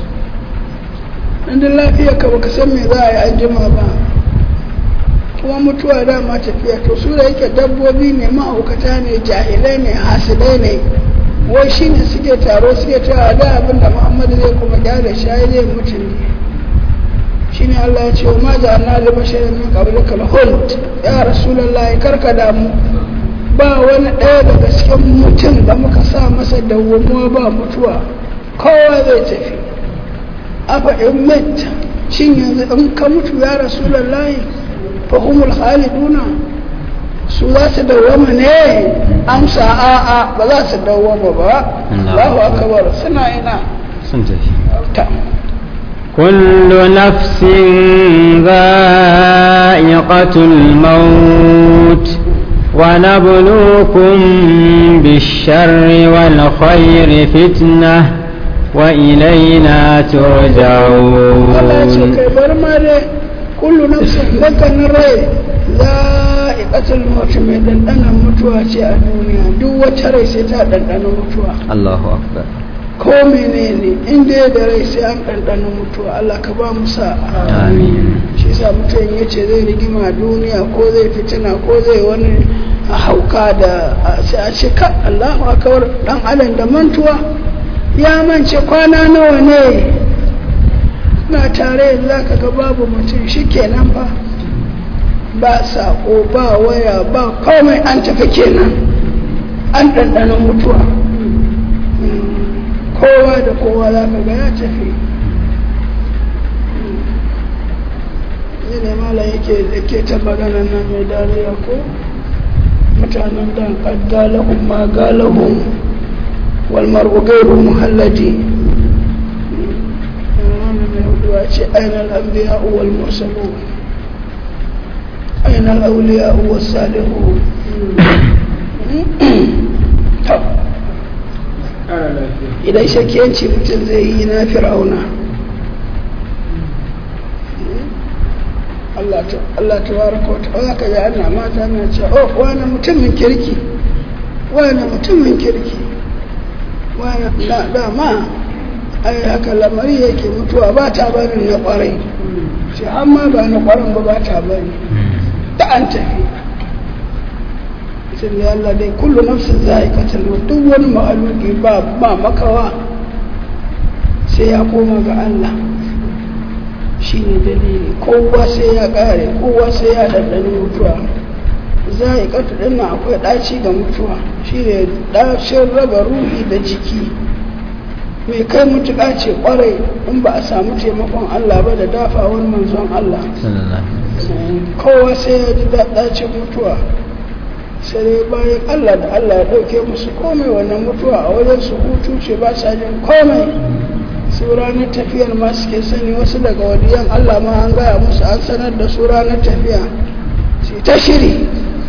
inda lafiya ka baka san me za a yi an jima ba kuma mutuwa dama tafiya to su da yake dabbobi ne ma'aukata ne jahilai ne hasidai ne wai shi ne suke taro suke tara da abin da Muhammadu zai kuma gyara shayi zai mutu ne shi ne Allah ya ce wa ma ja'alna li basharin min qablika al-khuld ya rasulullahi karka damu ba wani ɗaya daga cikin mutum da muka sa masa dawwamuwa ba mutuwa kowa zai tafi afa in mit shin yanzu in ka mutu ya rasulullahi fa humul khaliduna su za su dawwama ne amsa a'a ba za su dawwama ba Allahu akbar suna ina sun tafi ta كل نفس ذائقة الموت ونبلوكم بالشر والخير فتنة وإلينا ترجعون كل نفس ذكر الرأي ذائقة الموت من أنا متواتي الدنيا دو ترى ستاد أنا متوا الله أكبر ko menene inda da rai sai an ɗanɗana mutuwa Allah ka ba mu sa amin shi sa mutum ya ce zai rigima duniya ko zai fitina ko zai wani hauka da sai a ce ka Allahu akbar dan adam da mantuwa ya mance kwana nawa ne na tare za ka ga babu mutum shi kenan ba ba sako ba waya ba komai an tafi kenan an ɗanɗana mutuwa kowa da kowa za ka ga ya tafi ne ne mala yake ta magana nan mai dariya ko mutanen da ƙadgalahun ma galahun walmar'u gairu muhalladi wani mai huduwa ce ainihin al'ambiya uwal mursalu ainihin auliya uwal salihu idan shakiyanci mutum zai yi na fir'auna Allah ta baraka wata ɓaza ka ga ana mata na ce oh wani mutumin kirki wani mutumin kirki wani dama ai haka lamari yake mutuwa ba ta bari na kwarai ce amma ba na kwarin ba ba ta bari da an tafi sai ya Allah dai kullu nafsin za'iqatul maut duk wani ma'aluki ba ba makawa sai ya koma ga Allah shine dalili kowa sai ya kare kowa sai ya dandana mutuwa za'iqatu din nan akwai daci ga mutuwa shine dacin raba ruhi da jiki mai kai mutuka ce kwarai in ba a samu taimakon Allah ba da dafawar manzon Allah kowa sai ya ji dacin mutuwa sai dai bayan Allah da Allah ya ɗauke musu komai wannan mutuwa a wajen su hutu ce ba sa jin komai su ranar tafiyar ma suke sani wasu daga wadiyan Allah ma an gaya musu an sanar da su ranar tafiya su ta shiri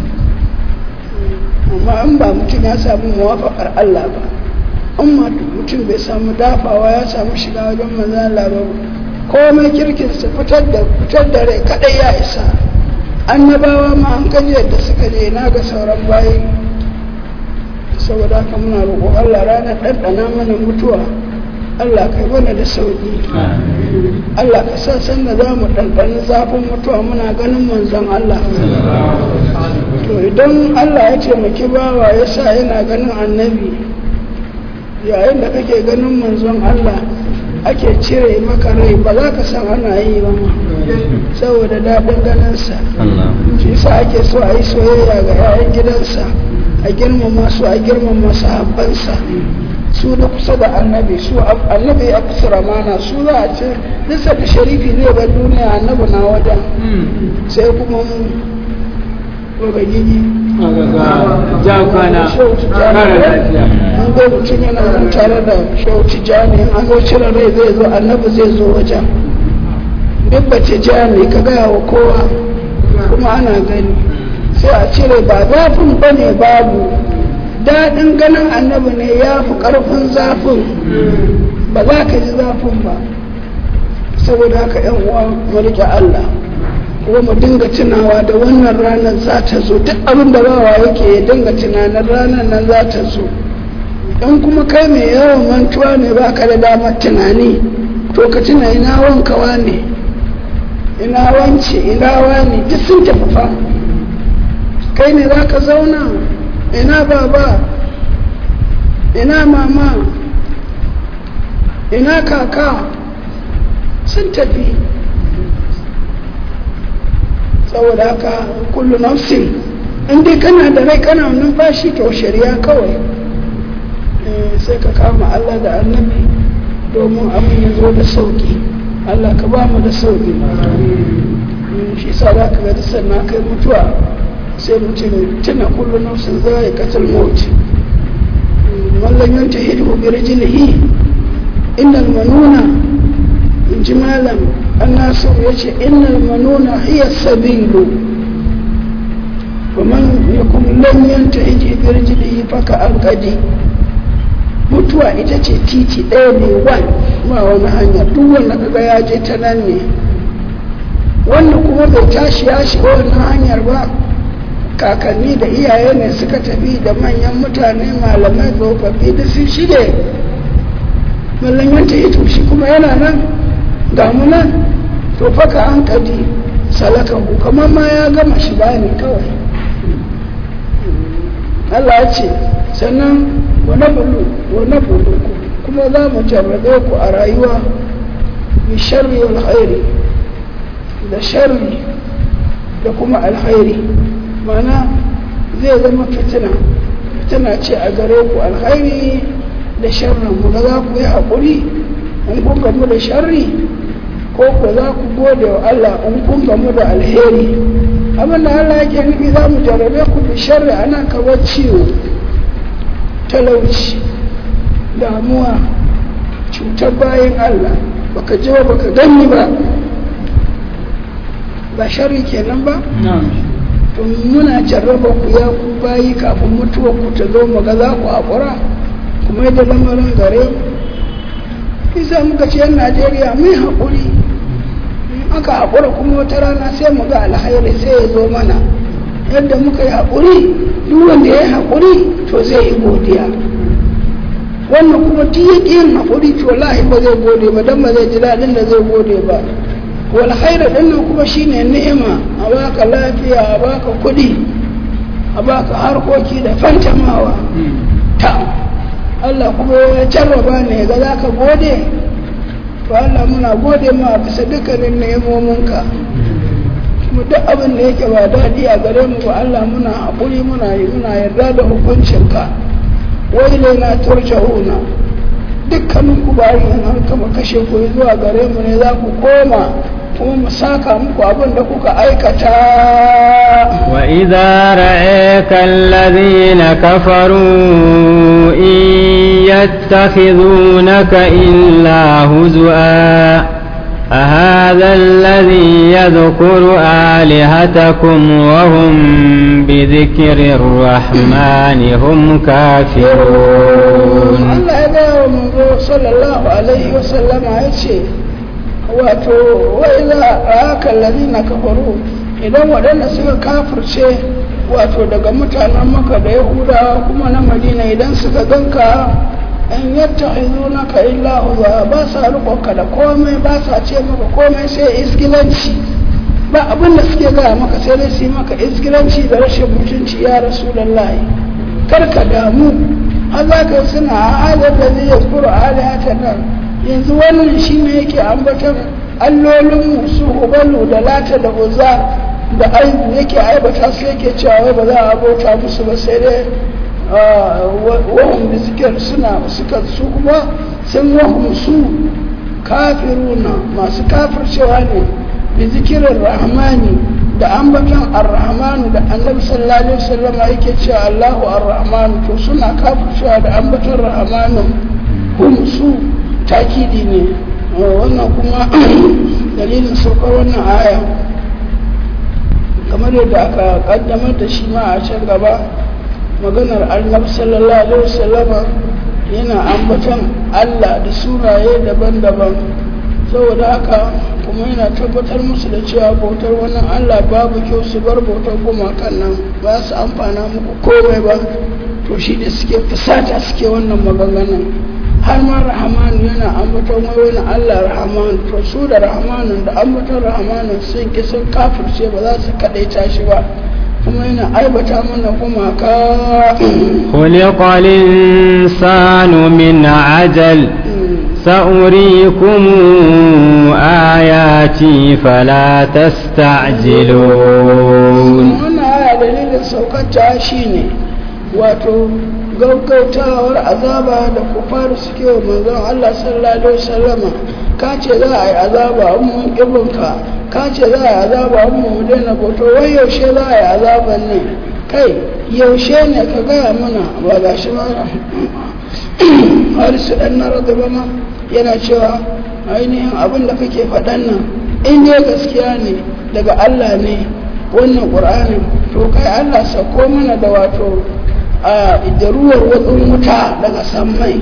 amma in ba mutum ya samu muwafaqar Allah ba amma mutum bai samu dafawa ya samu shiga wajen manzon Allah ba komai kirkinsa fitar da fitar da rai kadai ya isa annabawa ma an kaji yadda suka je na ga sauran bayi saboda haka muna roƙo Allah ranar ɗanɗana mana mutuwa Allah kai mana da sauƙi Allah ka sa sanda za mu ɗanɗana zafin mutuwa muna ganin manzon Allah to idan Allah ya ce maki bawa ya sa yana ganin annabi yayin da kake ganin manzon Allah ake cire maka rai ba za ka san ana yi ba ma saboda daɗin ganinsa shi sa ake so a yi soyayya ga 'ya'yan gidansa a girmama su a girmama sahabbansa su da kusa da annabi su annabi ya kusa ramana su za a ce nisa da sharifi zai bar duniya annabi na wajen sai kuma mu gogagigi ja kwana kara lafiya an ga mutum yana nan tare da shehu tijjani an zo cire rai zai zo annabi zai zo wajen duk ba tijjani ka gaya wa kowa kuma ana gani sai a cire ba zafin ba ne babu daɗin ganin annabi ne ya fi ƙarfin zafin ba za ka ji zafin ba saboda haka yan uwa mu riƙe Allah kuma mu dinga tunawa da wannan ranar za ta zo duk abin da bawa yake ya dinga tunanin ranar nan za ta zo in kuma kai mai yawan mantuwa ne ba ka da damar tunani to ka tuna ina wankawa ne ina wance ina wani duk sun tafi fa kai ne za ka zauna ina baba ina mama ina kaka sun tafi saboda haka kullu nafsin in dai kana da rai kana numfashi to shari'a kawai sai ka kama Allah da annabi domin abin ya zo da sauki Allah ka ba mu da sauki shi sa za ka ga sannan kai mutuwa sai mutum tuna kullu nafsin zai katal mawt mallan yanta hidu bi rijlihi innal manuna inji malam annasu yace innal manuna hiya sabilu faman yakum lam yanta hidu bi rijlihi faka alqadi mutuwa ita ce titi ɗaya ne wan ba wani hanya duk wanda kaga ya je ta nan ne wannan kuma bai tashi ya shiga wannan hanyar ba kakanni da iyaye ne suka tafi da manyan mutane malamai tsofaffi da sun shige mallan ta yi shi kuma yana nan damu nan to faka an kadi salakahu kamar ma ya gama shiga ne kawai Allah ya ce sannan wani bulu wani bulu kuma za mu jarrabe ku a rayuwa bi sharri wal khairi da sharri da kuma alkhairi mana zai zama fitina fitina ce a gare ku alkhairi da sharrin mu da za ku yi haƙuri in kun gamu da sharri ko ku za ku gode wa Allah in kun gamu da alheri abin da Allah yake nufi za mu jarabe ku da sharri ana kawar ciwo talauci damuwa cutar bayan Allah baka ji ba baka gani ba ba sharri kenan ba to muna jarraba ku ya ku bayi kafin mutuwa ku ta zo mu ga za ku haƙura kuma yadda lamarin gare isa muka ce yan Najeriya mai haƙuri aka haƙura kuma wata rana sai mu ga alhairi sai ya zo mana yadda muka yi haƙuri duk wanda ya yi haƙuri to zai yi godiya wannan kuma duk ya ƙi yin haƙuri to wallahi ba zai gode ba don ba zai ji daɗin da zai gode ba walhaira ɗin nan kuma shine ni'ima a baka lafiya a baka kuɗi a baka harkoki da fantamawa ta Allah kuma ya jarraba ne ga za ka gode to Allah muna gode ma bisa dukkanin ni'imominka kuma duk abin da yake ba daɗi a gare mu ba Allah muna haƙuri muna yi muna yarda da hukuncinka wai na turja'una dukkanin ku bayan an kama kashe ku zuwa gare mu ne za ku koma kuma mu saka muku abin da kuka aikata wa idza ra'aka alladhina kafaru in yattakhidunaka illa huzwa أهذا الذي يذكر آلهتكم وهم بذكر الرحمن هم كافرون الله يبارك منذ صلى الله عليه وسلم عيشي وإذا رآك الذين كفروا إذا ودنا سوى كافر شيء wato daga mutanen maka da yahudawa kuma na madina idan suka ganka in yattakhizunaka illa huwa ba sa rukunka da komai ba sa ce maka komai sai iskilanci ba abin da suke gaya maka sai dai su yi maka iskilanci da rashin mutunci ya rasulullahi kar ka damu har za ka suna halar da zai yaskuru alihatan nan yanzu wannan shine yake ambatar allolin su hubalu da lata da uzza da aibu yake aibata su yake cewa ba za a bauta musu ba sai dai wahum bi zikir suna suka su kuma sun wahum su kafiruna masu kafircewa ne bi zikirin rahmani da ambaton ar-rahmanu da annabi sallallahu alaihi wasallam yake cewa Allahu ar-rahmanu to suna kafircewa da ambaton rahmanu hum su takidi ne wannan kuma dalilin saukar wannan aya kamar yadda aka kaddamar da shi ma a can gaba maganar annabi sallallahu alaihi wasallama yana ambaton Allah da sunaye daban-daban saboda haka kuma yana tabbatar musu da cewa bautar wannan Allah babu kyau su bar bautar gumakan nan ba su amfana muku komai ba to shi ne suke fusata suke wannan maganganun har ma rahamanu yana ambaton wai wani Allah rahamanu to su da rahamanun da ambaton rahamanun sun ki sun kafirce ba za su kadaita shi ba kuma yana aibata mana gumaka khuliqal insanu min ajal سأريكم آياتي فلا تستعجلون wannan aya dalilin saukar shine wato gaggautawar azaba da kufaru suke wa manzon Allah sallallahu alaihi wasallama ka ce za a yi azaba an mun kibinka ka ce za a yi azaba an mun daina boto wai yaushe za a yi azaban ne kai yaushe ne ka gaya mana ba ga shi ba harisu ɗan na ragaba ma yana cewa ainihin abin da kake faɗan nan in dai gaskiya ne daga Allah ne wannan ƙur'anin to kai Allah sako mana da wato a idaruwar watsin wuta daga sammai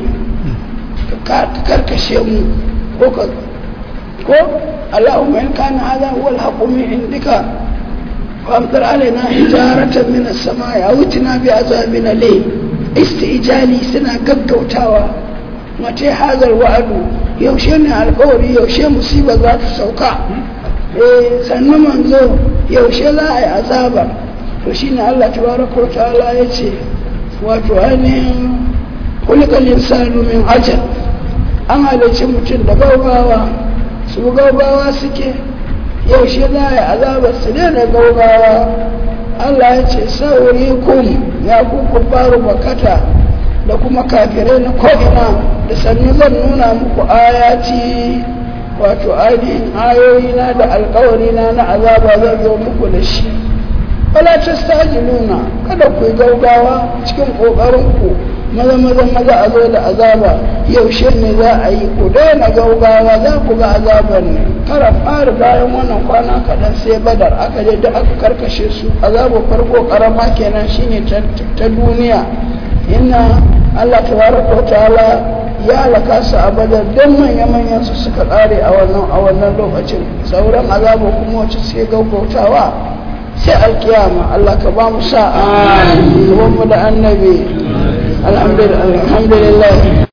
ka karkashe mu ko ka ko Allahumma in kana hadha huwa al-haqqu min indika فامطر علينا حجارة من السماء أو ائتنا بعذاب أليم استئجالي سنة قبقوتاوى متى هذا الوعد يوشيني القول يوشي مصيبة ذات سوكا sannu manzo yaushe za a yi azaba to shine Allah tabaraka wa ta'ala yace wato ainihin kulikal insanu min ajal an halarci mutum da gaugawa su gaugawa suke yaushe za a yi azabar su ne da gaugawa Allah ya ce sauri kun ya kuku faru bakata da kuma kafirai na ko'ina da sannu zan nuna muku ayati wato ainihin ayoyina da alkawarina na azaba zan zo muku da shi wala ta stajiluna kada ku yi gaugawa cikin ƙoƙarinku maza maza maza a zo da azaba yaushe ne za a yi ku daina gaugawa za ku ga azabar ne kara fara bayan wannan kwana kaɗan sai badar aka je da aka karkashe su azabar farko karama kenan shine ta duniya inna Allah tabaraka wa ta'ala ya halaka su a badar don manya manyan su suka ƙare a wannan a wannan lokacin sauran azabar kuma wacce suke gaggautawa sai alkiyama Allah ka ba mu sa'a gaban mu da annabi alhamdulillah